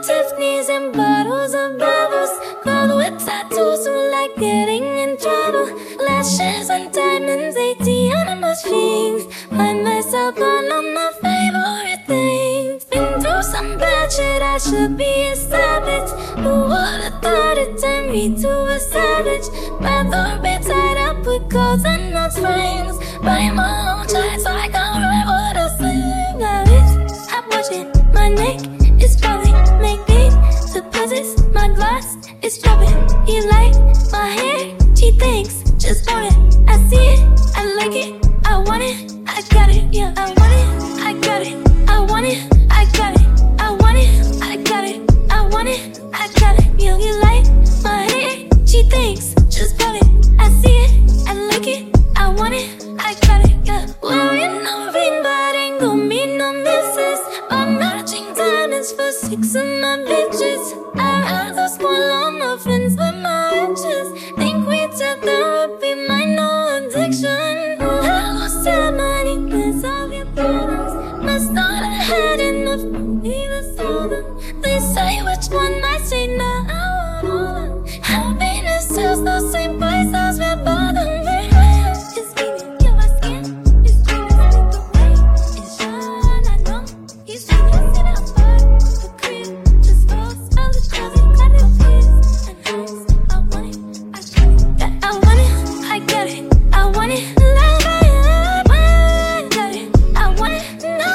Tiffany's and bottles of bubbles. Gold with tattoos who like getting in trouble. Lashes and diamonds, ATM machines. Find myself all on my favorite things. Been through some bad shit, I should be a savage. Who would've thought it turned me to a savage? Rather be tied up with calls and not frames. Write my own tracks so I can't write what I sing. I'm watching my neck is falling, make big deposits. My glass is dropping. You like my hair? She thinks, just want it. I see it, I like it, I want it, I got it, yeah, I want it, I got it, I want it, I got it, I want it, I got it, I want it, I got it, yeah, you like my hair? She thinks, just want it. I see it, I like it, I want it, I got it, yeah. Wearing no ring, but ain't gon' mean no misses. I'm matching diamonds for 6 of my bitches. I heard those small on my friends with my inches. Think we took therapy, might no addiction. Hello, ceremony, can solve your problems. Must not have had enough for me to solve them. They say which one I say now, I want all of them. Happiness sells the same price as we're both hungry. It's beaming, yeah, my skin is dreaming with the way it's shine. I know he's dreaming, sit out far. The crib just falls, all the closet, got it kids and house. I want it, I got it, yeah, I want it, I got it, I want it, like I got it, I want it, no,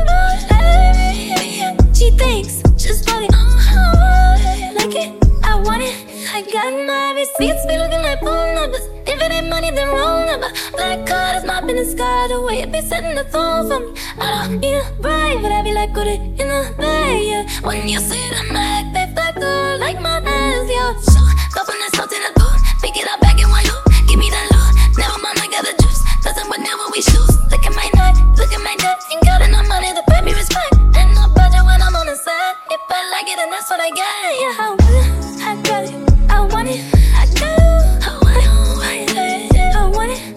she thinks, just want it, like it, I want it, I got my receipts, be looking like phone numbers. If it ain't money, then wrong number. Black card is my business card, the way it be setting the tone for me. I don't need a bribe, but I be like, put it in the bag, yeah. When you see the Mac, they fly good like my eyes, yo. So, go from the salt in the boot, pick it up back in one loop. Give me that loot, never mind, I got the juice. Doesn't whenever we shoot. Look at my neck, look at my neck. Ain't got enough money to pay me respect. And no budget when I'm on the side. If I like it, then that's what I got, yeah. I want it, I got it, I want it, I got it, I want it, I want it,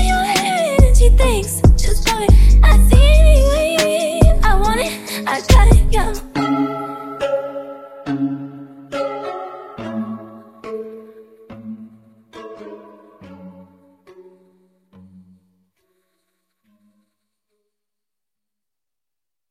she thinks, just want it, I see it, I want it, I got it.